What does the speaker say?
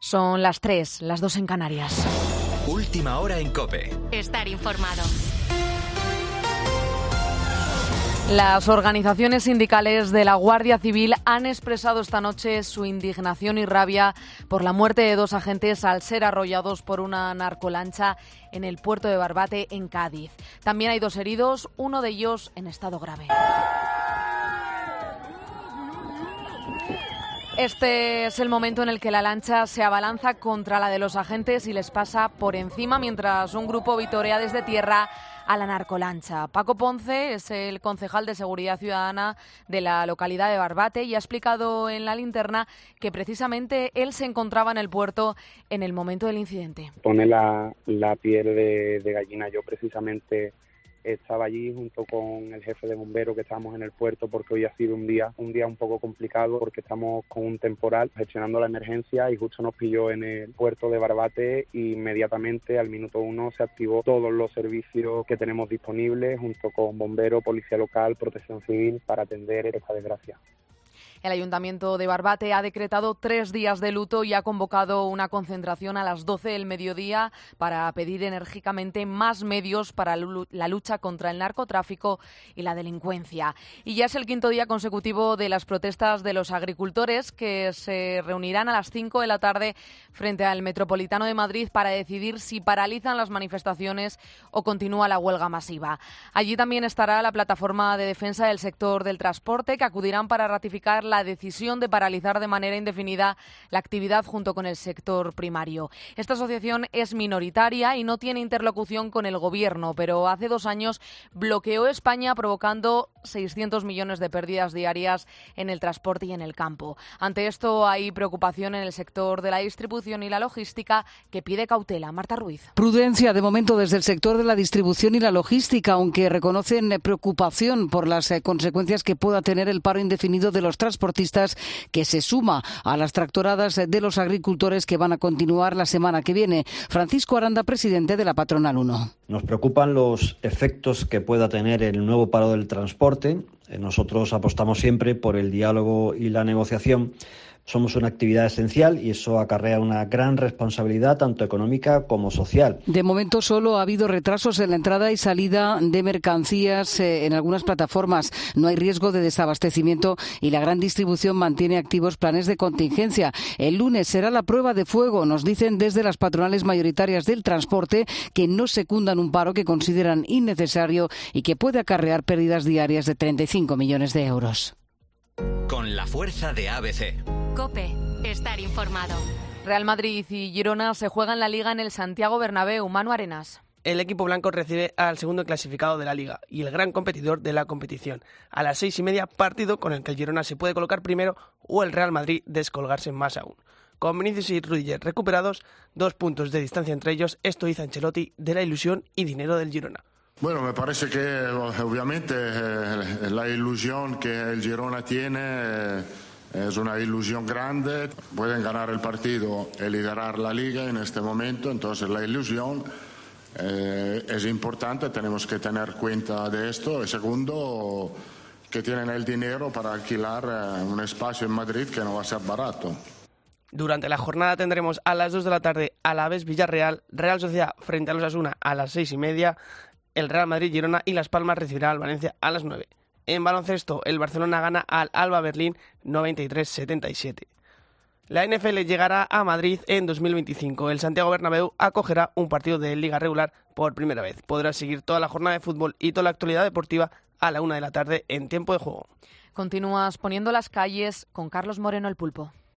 Son las 3, las 2 en Canarias. Última hora en COPE. Estar informado. Las organizaciones sindicales de la Guardia Civil han expresado esta noche su indignación y rabia por la muerte de 2 agentes al ser arrollados por una narcolancha en el puerto de Barbate, en Cádiz. También hay 2 heridos, uno de ellos en estado grave. Este es el momento en el que la lancha se abalanza contra la de los agentes y les pasa por encima mientras un grupo vitorea desde tierra a la narcolancha. Paco Ponce es el concejal de Seguridad Ciudadana de la localidad de Barbate y ha explicado en La Linterna que precisamente él se encontraba en el puerto en el momento del incidente. Pone la piel de gallina. Yo precisamente estaba allí junto con el jefe de bomberos, que estábamos en el puerto porque hoy ha sido un día un poco complicado porque estamos con un temporal gestionando la emergencia y justo nos pilló en el puerto de Barbate y inmediatamente al minuto 1 se activó todos los servicios que tenemos disponibles junto con bomberos, policía local, protección civil para atender esta desgracia. El Ayuntamiento de Barbate ha decretado 3 días de luto y ha convocado una concentración a las 12 del mediodía para pedir enérgicamente más medios para la lucha contra el narcotráfico y la delincuencia. Y ya es el 5º día consecutivo de las protestas de los agricultores que se reunirán a las 5 de la tarde frente al Metropolitano de Madrid para decidir si paralizan las manifestaciones o continúa la huelga masiva. Allí también estará la plataforma de defensa del sector del transporte, que acudirán para ratificar la decisión de paralizar de manera indefinida la actividad junto con el sector primario. Esta asociación es minoritaria y no tiene interlocución con el Gobierno, pero hace 2 años bloqueó España provocando 600 millones de pérdidas diarias en el transporte y en el campo. Ante esto hay preocupación en el sector de la distribución y la logística, que pide cautela. Marta Ruiz. Prudencia de momento desde el sector de la distribución y la logística, aunque reconocen preocupación por las consecuencias que pueda tener el paro indefinido de los transportistas, que se suma a las tractoradas de los agricultores que van a continuar la semana que viene. Francisco Aranda, presidente de la Patronal 1. Nos preocupan los efectos que pueda tener el nuevo paro del transporte. Nosotros apostamos siempre por el diálogo y la negociación. Somos una actividad esencial y eso acarrea una gran responsabilidad tanto económica como social. De momento solo ha habido retrasos en la entrada y salida de mercancías en algunas plataformas. No hay riesgo de desabastecimiento y la gran distribución mantiene activos planes de contingencia. El lunes será la prueba de fuego, nos dicen desde las patronales mayoritarias del transporte, que no secundan un paro que consideran innecesario y que puede acarrear pérdidas diarias de 35 millones de euros. Con la fuerza de ABC. COPE. Estar informado. Real Madrid y Girona se juegan la Liga en el Santiago Bernabéu. Manu Arenas. El equipo blanco recibe al segundo clasificado de la Liga y el gran competidor de la competición. A las 6:30, partido con el que el Girona se puede colocar primero o el Real Madrid descolgarse más aún. Con Vinicius y Rudiger recuperados, 2 puntos de distancia entre ellos, esto hizo Ancelotti de la ilusión y dinero del Girona. Bueno, me parece que obviamente la ilusión que el Girona tiene es una ilusión grande. Pueden ganar el partido y liderar la liga en este momento, entonces la ilusión es importante, tenemos que tener cuenta de esto. Y segundo, que tienen el dinero para alquilar un espacio en Madrid que no va a ser barato. Durante la jornada tendremos a las 2 de la tarde Alavés Villarreal, Real Sociedad frente a los Osasuna a las 6:30, el Real Madrid Girona y Las Palmas recibirá al Valencia a las 9. En baloncesto, el Barcelona gana al Alba Berlín 93-77. La NFL llegará a Madrid en 2025. El Santiago Bernabéu acogerá un partido de liga regular por primera vez. Podrás seguir toda la jornada de fútbol y toda la actualidad deportiva a la 1 de la tarde en tiempo de juego. Continúas poniendo las calles con Carlos Moreno, el Pulpo.